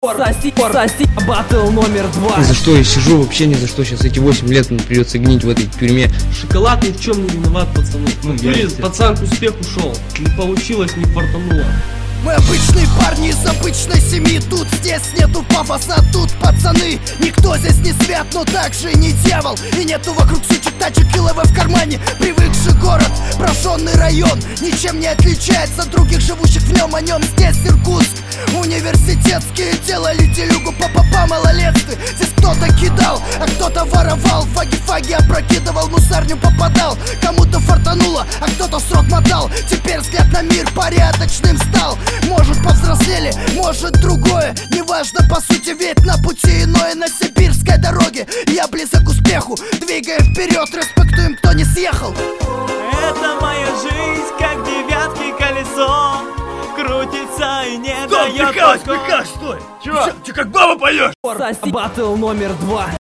Соси, батл номер 2. Ни за что я сижу, вообще ни за что. Сейчас эти 8 лет мне придется гнить в этой тюрьме. Шоколад ни в чем не виноват, пацаны. Пацан к успеху шел. Не получилось, не фартануло. Мы обычные парни из обычной семьи. Тут здесь нету пафоса, тут пацаны. Никто здесь не свят, но также не дьявол. И нету вокруг сучек, тачек и ЛВ в кармане. Привыкший город, брошенный район ничем не отличается от других живущих в нем. О нем здесь Иркутск. Университетские делали делюгу по малолетстве. Здесь кто-то кидал, а кто-то воровал. Фаги опрокидывал, мусарню попадал. Кому-то фартануло, а кто-то в срок мотал. Теперь взгляд на мир порядочным стал. Может повзрослели, может другое. Неважно по сути, ведь на пути иное. На сибирской дороге я близок к успеху. Двигаем вперед, респектуем, кто не съехал. Это моя жизнь, как девятки колесо. Крутится и не дает покоя. Стой! Чё, как баба поешь? Соси, батл номер 2.